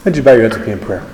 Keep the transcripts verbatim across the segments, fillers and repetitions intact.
Would you bow your heads with me in prayer?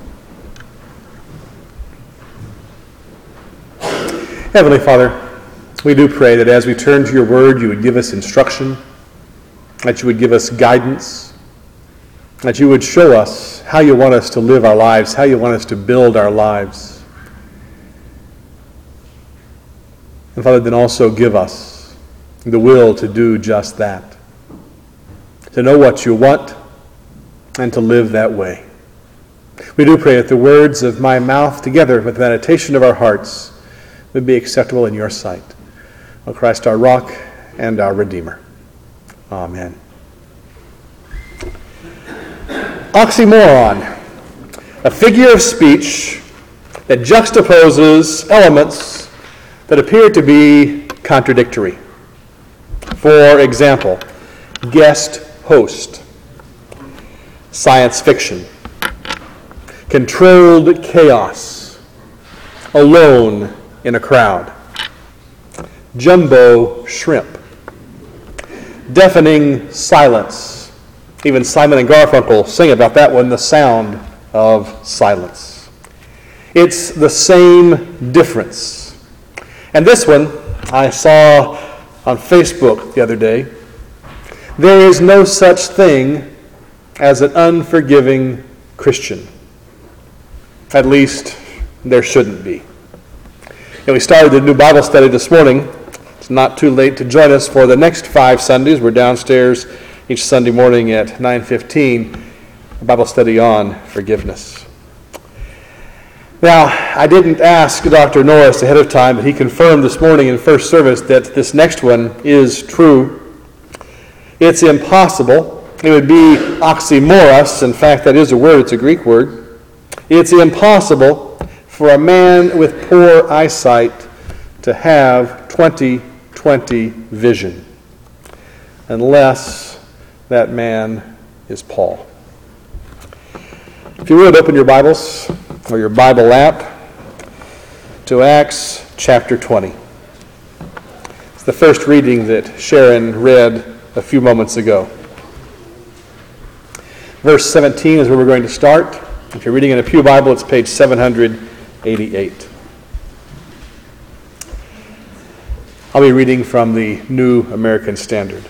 Heavenly Father, we do pray that as we turn to your word, you would give us instruction, that you would give us guidance, that you would show us how you want us to live our lives, how you want us to build our lives. And Father, then also give us the will to do just that, to know what you want and to live that way. We do pray that the words of my mouth together with the meditation of our hearts would be acceptable in your sight. O Christ, our rock and our Redeemer. Amen. Oxymoron, a figure of speech that juxtaposes elements that appear to be contradictory. For example, guest host, science fiction, controlled chaos, alone in a crowd, jumbo shrimp, deafening silence. Even Simon and Garfunkel sing about that one, the sound of silence. It's the same difference. And this one I saw on Facebook the other day. There is no such thing as an unforgiving Christian. At least there shouldn't be. And we started the new Bible study this morning. It's not too late to join us for the next five Sundays. We're downstairs each Sunday morning at nine fifteen, a Bible study on forgiveness. Now, I didn't ask Doctor Norris ahead of time, but he confirmed this morning in first service that this next one is true. It's impossible. It would be oxymoros. In fact, that is a word. It's a Greek word. It's impossible for a man with poor eyesight to have twenty twenty vision, unless that man is Paul. If you would, open your Bibles or your Bible app to Acts chapter twenty. It's the first reading that Sharon read a few moments ago. Verse seventeen is where we're going to start. If you're reading in a Pew Bible, it's page seven eighty-eight. I'll be reading from the New American Standard.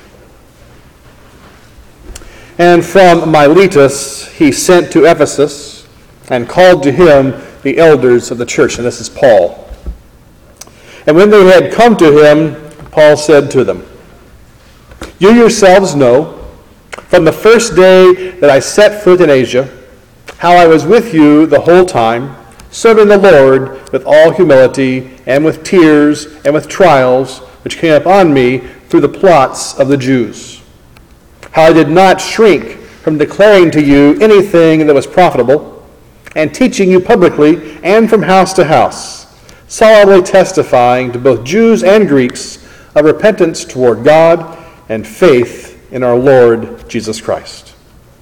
And from Miletus he sent to Ephesus and called to him the elders of the church. And this is Paul. And when they had come to him, Paul said to them, "You yourselves know, from the first day that I set foot in Asia, how I was with you the whole time, serving the Lord with all humility and with tears and with trials which came upon me through the plots of the Jews. How I did not shrink from declaring to you anything that was profitable, and teaching you publicly and from house to house, solemnly testifying to both Jews and Greeks of repentance toward God and faith in our Lord Jesus Christ."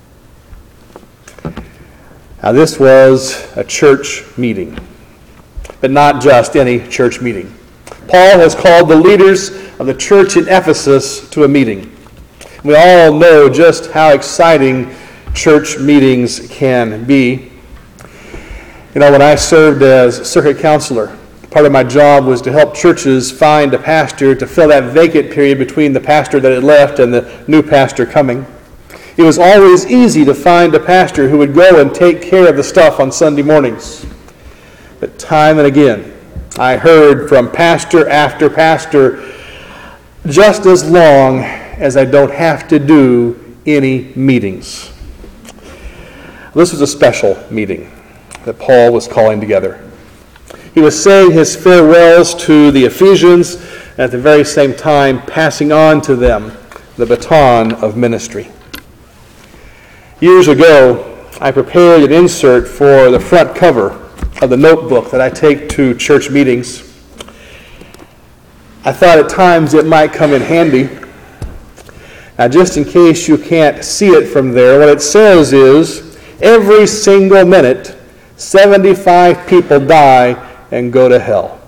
Now this was a church meeting, but not just any church meeting. Paul has called the leaders of the church in Ephesus to a meeting. We all know just how exciting church meetings can be. You know, when I served as circuit counselor, part of my job was to help churches find a pastor to fill that vacant period between the pastor that had left and the new pastor coming. It was always easy to find a pastor who would go and take care of the stuff on Sunday mornings. But time and again, I heard from pastor after pastor, just as long as I don't have to do any meetings. This was a special meeting that Paul was calling together. He was saying his farewells to the Ephesians, and at the very same time passing on to them the baton of ministry. Years ago, I prepared an insert for the front cover of the notebook that I take to church meetings. I thought at times it might come in handy. Now, just in case you can't see it from there, what it says is, every single minute, seventy-five people die and go to hell.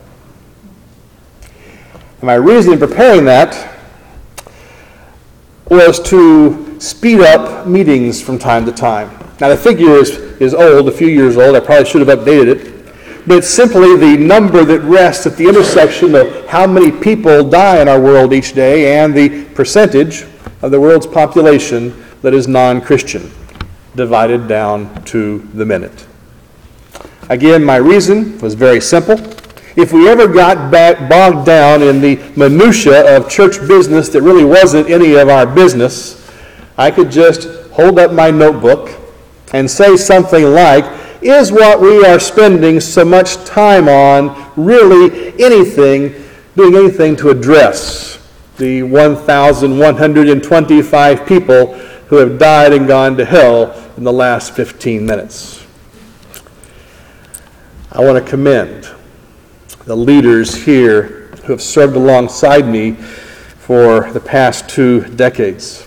And my reason in preparing that was to speed up meetings from time to time. Now the figure is, is old, a few years old. I probably should have updated it. But it's simply the number that rests at the intersection of how many people die in our world each day and the percentage of the world's population that is non-Christian, divided down to the minute. Again, my reason was very simple. If we ever got back bogged down in the minutia of church business that really wasn't any of our business, I could just hold up my notebook and say something like, is what we are spending so much time on really anything, doing anything to address the one thousand one hundred twenty-five people who have died and gone to hell in the last fifteen minutes? I want to commend the leaders here who have served alongside me for the past two decades.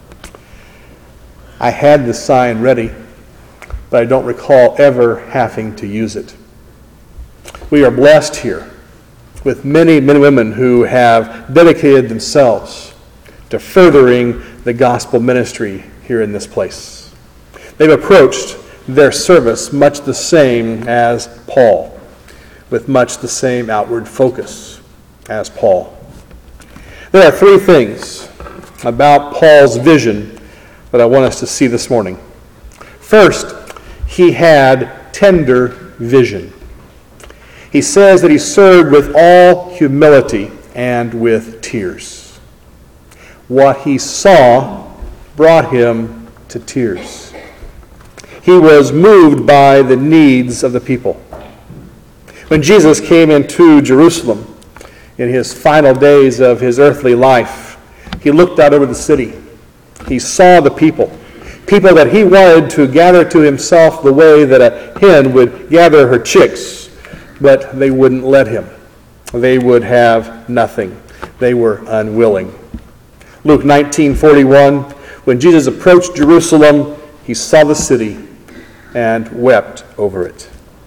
I had the sign ready, but I don't recall ever having to use it. We are blessed here with many men and women who have dedicated themselves to furthering the gospel ministry here in this place. They've approached their service much the same as Paul, with much the same outward focus as Paul. There are three things about Paul's vision that I want us to see this morning. First, he had tender vision. He says that he served with all humility and with tears. What he saw brought him to tears. He was moved by the needs of the people. When Jesus came into Jerusalem in his final days of his earthly life, he looked out over the city. He saw the people, people that he wanted to gather to himself the way that a hen would gather her chicks, but they wouldn't let him. They would have nothing. They were unwilling. Luke nineteen forty-one, when Jesus approached Jerusalem, he saw the city and wept over it.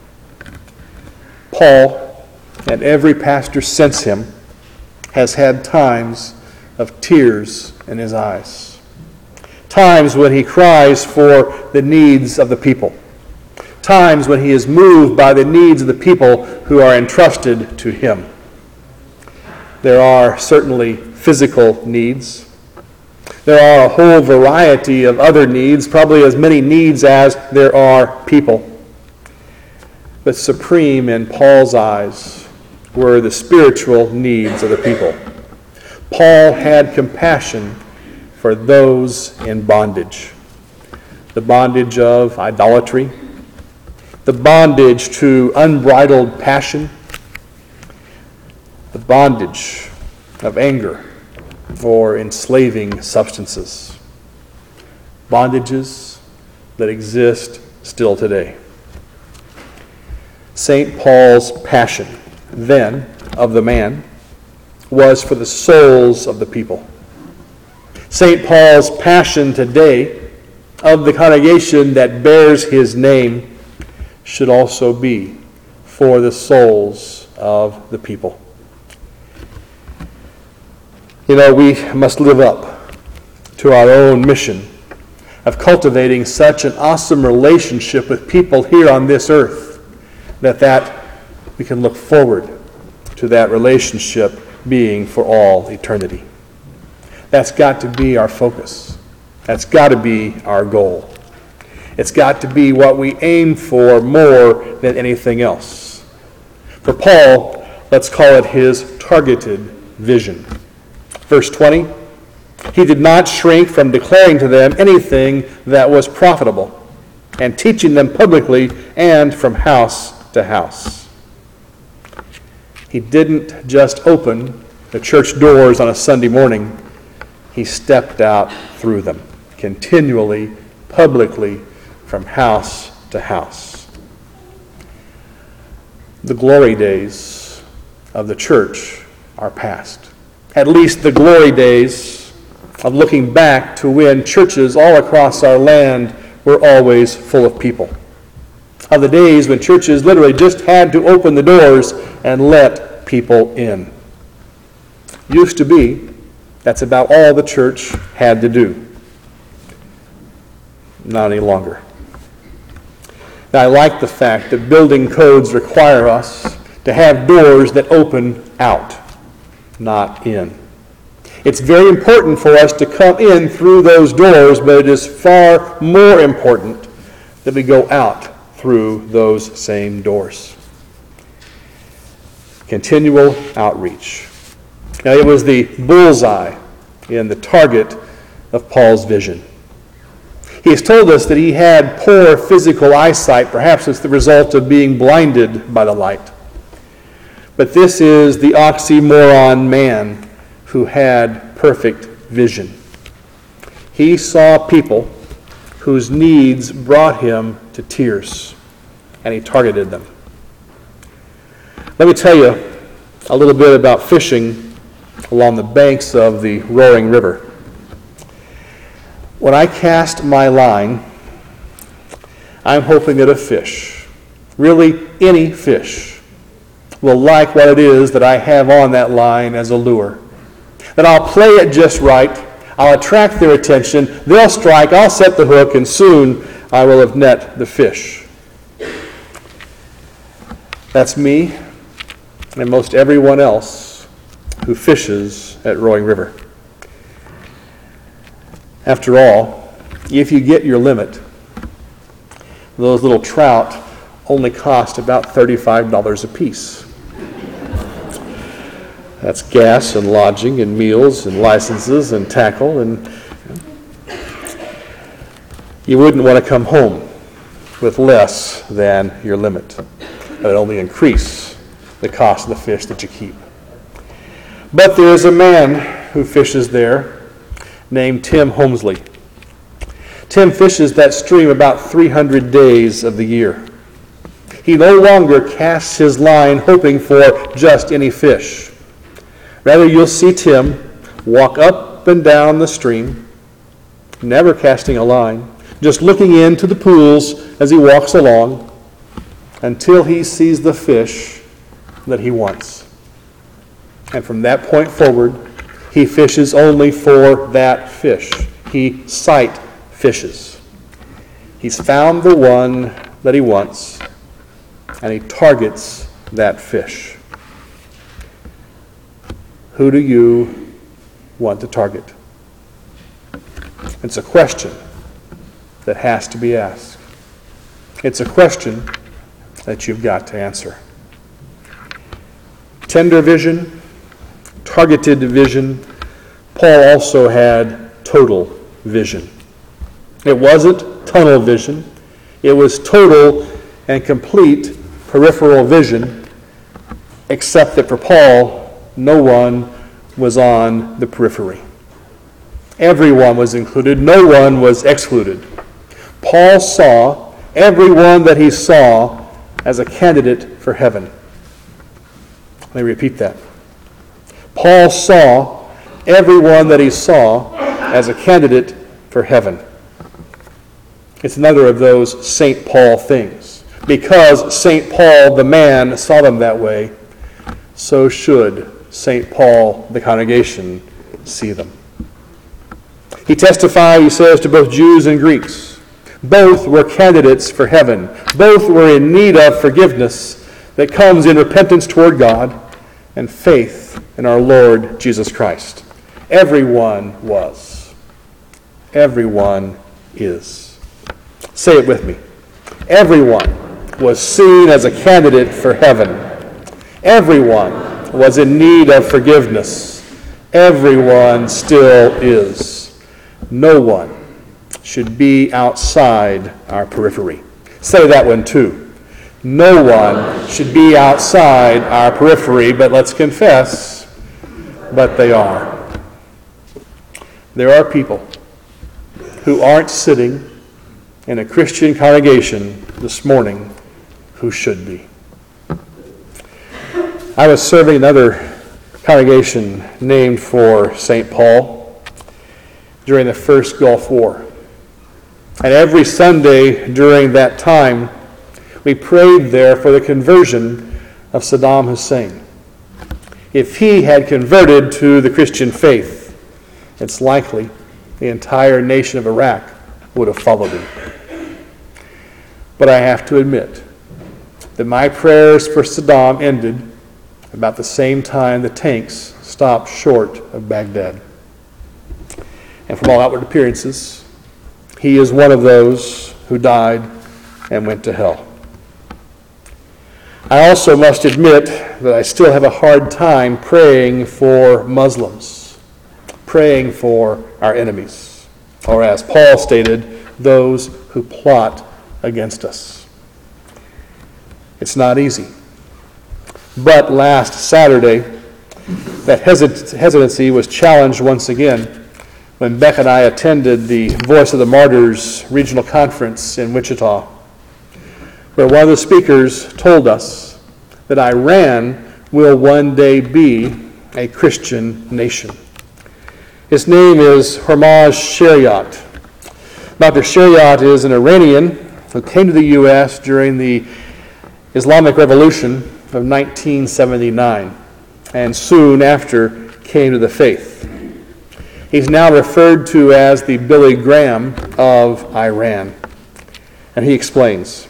Paul, and every pastor since him, has had times of tears in his eyes. Times when he cries for the needs of the people. Times when he is moved by the needs of the people who are entrusted to him. There are certainly physical needs. There are a whole variety of other needs, probably as many needs as there are people. But supreme in Paul's eyes were the spiritual needs of the people. Paul had compassion for those in bondage. The bondage of idolatry, the bondage to unbridled passion, the bondage of anger or enslaving substances. Bondages that exist still today. Saint Paul's passion then of the man was for the souls of the people. Saint Paul's passion today of the congregation that bears his name should also be for the souls of the people. You know, we must live up to our own mission of cultivating such an awesome relationship with people here on this earth that that we can look forward to that relationship being for all eternity. That's got to be our focus. That's got to be our goal. It's got to be what we aim for more than anything else. For Paul, let's call it his targeted vision. Verse twenty, he did not shrink from declaring to them anything that was profitable and teaching them publicly and from house to house. He didn't just open the church doors on a Sunday morning. He stepped out through them, continually, publicly, from house to house. The glory days of the church are past. At least the glory days of looking back to when churches all across our land were always full of people. Of the days when churches literally just had to open the doors and let people in. Used to be, that's about all the church had to do. Not any longer. Now, I like the fact that building codes require us to have doors that open out, not in. It's very important for us to come in through those doors, but it is far more important that we go out through those same doors. Continual outreach. Now, it was the bullseye and the target of Paul's vision. He has told us that he had poor physical eyesight. Perhaps it's the result of being blinded by the light. But this is the oxymoron man who had perfect vision. He saw people whose needs brought him to tears, and he targeted them. Let me tell you a little bit about fishing along the banks of the roaring river. When I cast my line, I'm hoping that a fish, really any fish, will like what it is that I have on that line as a lure. That I'll play it just right, I'll attract their attention, they'll strike, I'll set the hook, and soon I will have net the fish. That's me and most everyone else who fishes at Roaring River. After all, if you get your limit, those little trout only cost about thirty-five dollars a piece. That's gas and lodging and meals and licenses and tackle, and you wouldn't want to come home with less than your limit. It would only increase the cost of the fish that you keep. But there is a man who fishes there named Tim Holmesley. Tim fishes that stream about three hundred days of the year. He no longer casts his line hoping for just any fish. Rather, you'll see Tim walk up and down the stream, never casting a line, just looking into the pools as he walks along until he sees the fish that he wants. And from that point forward, he fishes only for that fish. He sight fishes. He's found the one that he wants, and he targets that fish. Who do you want to target? It's a question that has to be asked. It's a question that you've got to answer. Tender vision, targeted vision. Paul also had total vision. It wasn't tunnel vision. It was total and complete peripheral vision, except that for Paul, no one was on the periphery. Everyone was included. No one was excluded. Paul saw everyone that he saw as a candidate for heaven. Let me repeat that. Paul saw everyone that he saw as a candidate for heaven. It's another of those Saint Paul things. Because Saint Paul, the man, saw them that way, so should Saint Paul, the congregation, see them. He testified, he says, to both Jews and Greeks. Both were candidates for heaven. Both were in need of forgiveness that comes in repentance toward God and faith in our Lord Jesus Christ. Everyone was. Everyone is. Say it with me. Everyone was seen as a candidate for heaven. Everyone was in need of forgiveness. Everyone still is. No one should be outside our periphery. Say that one too. No one should be outside our periphery, but let's confess, but they are. There are people who aren't sitting in a Christian congregation this morning who should be. I was serving another congregation named for Saint Paul during the first Gulf War. And every Sunday during that time, we prayed there for the conversion of Saddam Hussein. If he had converted to the Christian faith, it's likely the entire nation of Iraq would have followed him. But I have to admit that my prayers for Saddam ended about the same time the tanks stopped short of Baghdad. And from all outward appearances, he is one of those who died and went to hell. I also must admit that I still have a hard time praying for Muslims, praying for our enemies, or as Paul stated, those who plot against us. It's not easy. But last Saturday, that hesit- hesitancy was challenged once again when Beck and I attended the Voice of the Martyrs regional conference in Wichita, where one of the speakers told us that Iran will one day be a Christian nation. His name is Hormaz Shariat. Doctor Shariat is an Iranian who came to the U S during the Islamic Revolution of nineteen seventy-nine and soon after came to the faith. He's now referred to as the Billy Graham of Iran. And he explains.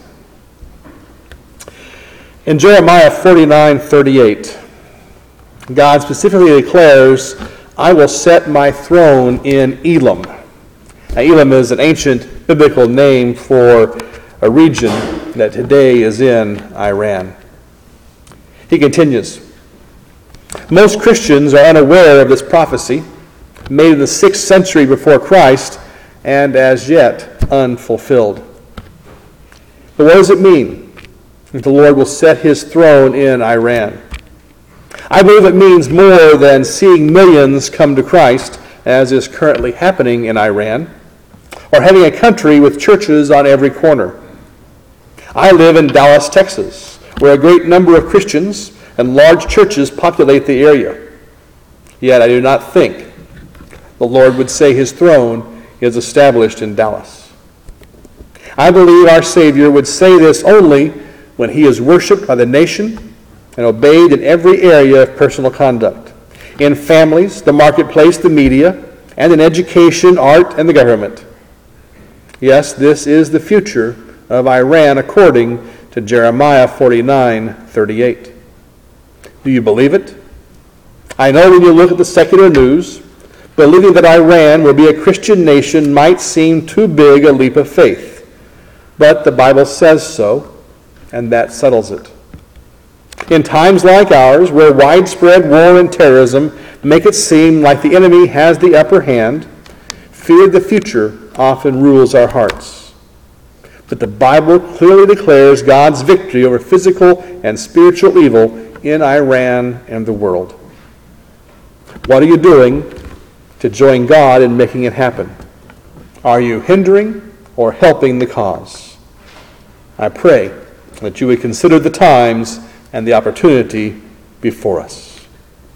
In Jeremiah forty-nine thirty-eight, God specifically declares, I will set my throne in Elam. Now, Elam is an ancient biblical name for a region that today is in Iran. He continues, most Christians are unaware of this prophecy, made in the sixth century before Christ, and as yet unfulfilled. But what does it mean that the Lord will set his throne in Iran? I believe it means more than seeing millions come to Christ, as is currently happening in Iran, or having a country with churches on every corner. I live in Dallas, Texas, where a great number of Christians and large churches populate the area. Yet I do not think the Lord would say his throne is established in Dallas. I believe our Savior would say this only when he is worshiped by the nation and obeyed in every area of personal conduct, in families, the marketplace, the media, and in education, art, and the government. Yes, this is the future of Iran according to Jeremiah forty-nine thirty-eight. Do you believe it? I know when you look at the secular news, believing that Iran will be a Christian nation might seem too big a leap of faith. But the Bible says so, and that settles it. In times like ours, where widespread war and terrorism make it seem like the enemy has the upper hand, fear of the future often rules our hearts. But the Bible clearly declares God's victory over physical and spiritual evil in Iran and the world. What are you doing to join God in making it happen? Are you hindering or helping the cause? I pray that you would consider the times and the opportunity before us.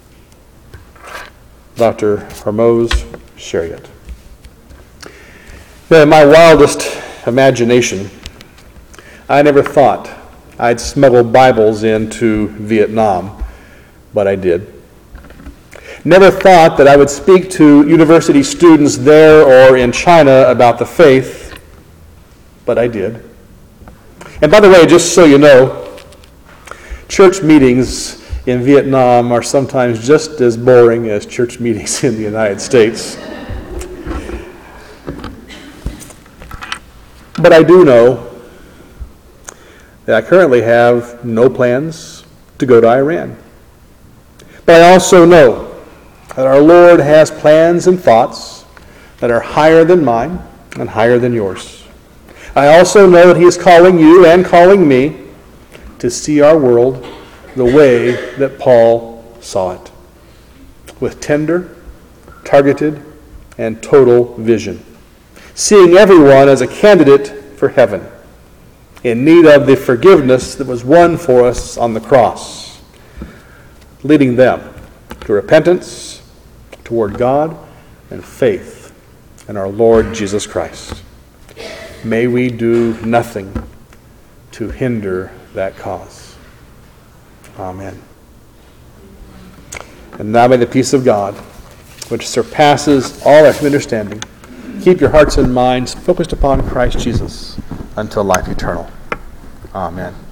Doctor Hormaz Shariat. In my wildest imagination, I never thought I'd smuggle Bibles into Vietnam, but I did. Never thought that I would speak to university students there or in China about the faith, but I did. And by the way, just so you know, church meetings in Vietnam are sometimes just as boring as church meetings in the United States. But I do know that I currently have no plans to go to Iran. But I also know that our Lord has plans and thoughts that are higher than mine and higher than yours. I also know that he is calling you and calling me to see our world the way that Paul saw it, with tender, targeted, and total vision, seeing everyone as a candidate for heaven, in need of the forgiveness that was won for us on the cross, leading them to repentance, toward God, and faith in our Lord Jesus Christ. May we do nothing to hinder that cause. Amen. And now may the peace of God, which surpasses all our understanding, keep your hearts and minds focused upon Christ Jesus until life eternal. Amen.